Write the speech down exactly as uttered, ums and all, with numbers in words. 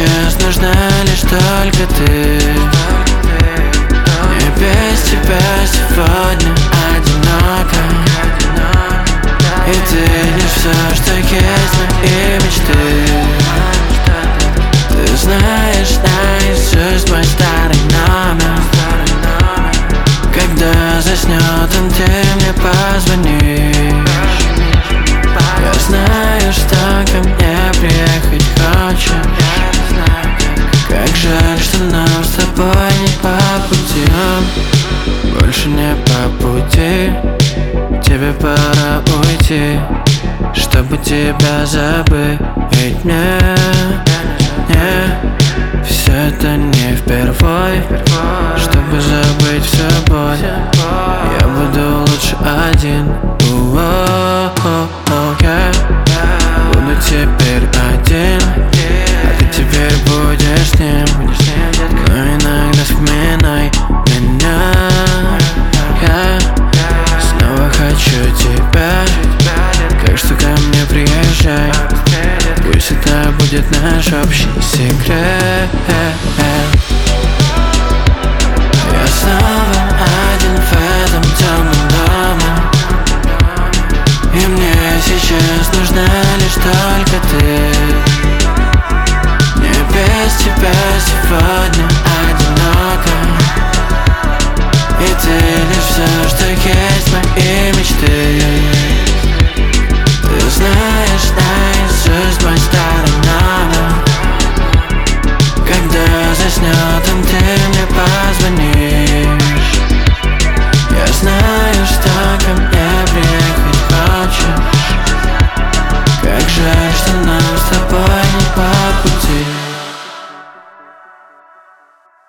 сейчас нужна лишь только ты. Мне без тебя сегодня одиноко, и ты лишь все, что есть мои мечты. Ты знаешь наизусть мой старый номер. Когда заснет он, ты мне позвонишь. Я знаю, что ко мне приехать хочешь. Как жаль, что нам с тобой не по пути. Больше не по пути. Тебе пора уйти, чтобы тебя забыть. Ведь мне, не, все это не впервой. Чтобы забыть все боль, я буду лучше один. Я буду теперь один, а ты теперь будешь с ним. Но иногда вспоминай меня. Я снова хочу тебя, так что ко мне приезжай. Пусть это будет наш общий секрет. Я снова один в этом темном доме, и мне сейчас нужна лишь только ты. Мне без тебя сегодня одиноко, и ты лишь все, что есть мои мечты. Ты знаешь наизусть мой старый номер. Когда заснет он, ты